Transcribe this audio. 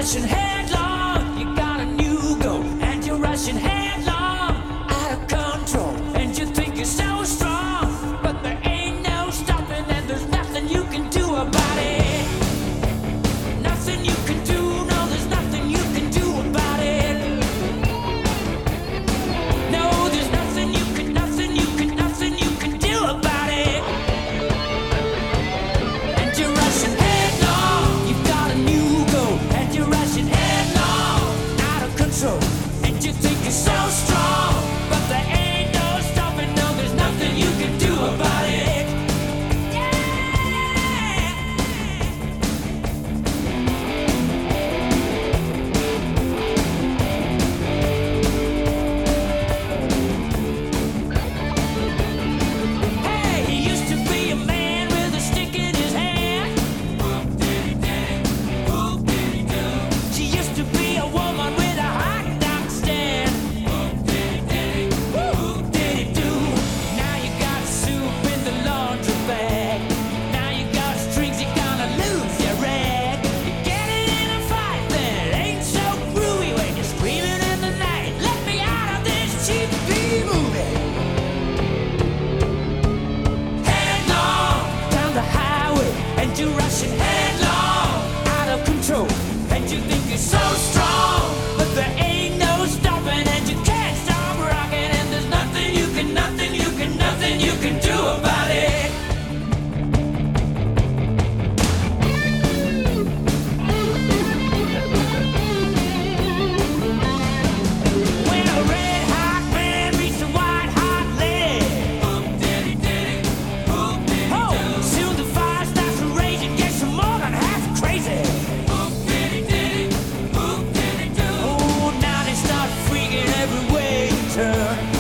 rushing headlong. You got a new goal, and you're rushing headlong, out of control. And you think you're so strong, but there ain't no stopping, and there's nothing you can do about it. Nothing you can do, no, there's nothing you can do about it. No, there's nothing you can do about it. And you're rushing headlong. You've got a new goal, and you're rushing headlong, out of control. And you think you're so strong, but there ain't no stopping. No, there's nothing you can do about it. Hey, he used to be a man with a stick in his hand. She used to be a woman with a hot dog stand. Whoop did it do? Now you got soup in the laundry bag. Now you got strings, you're gonna lose your rag. You get in a fight, then it ain't so groovy when you're screaming in the night. Let me out of this cheap B-movie. Headlong down the highway, and you're rushing headlong, out of control. And you think you're so strong, but there ain't no stopping, and you can't stop rocking. And there's nothing you can do about it. When a red hot man meets a white hot lady, oh, soon the fire starts to rage and gets more than half crazy. Oh, now they start freaking every way you turn.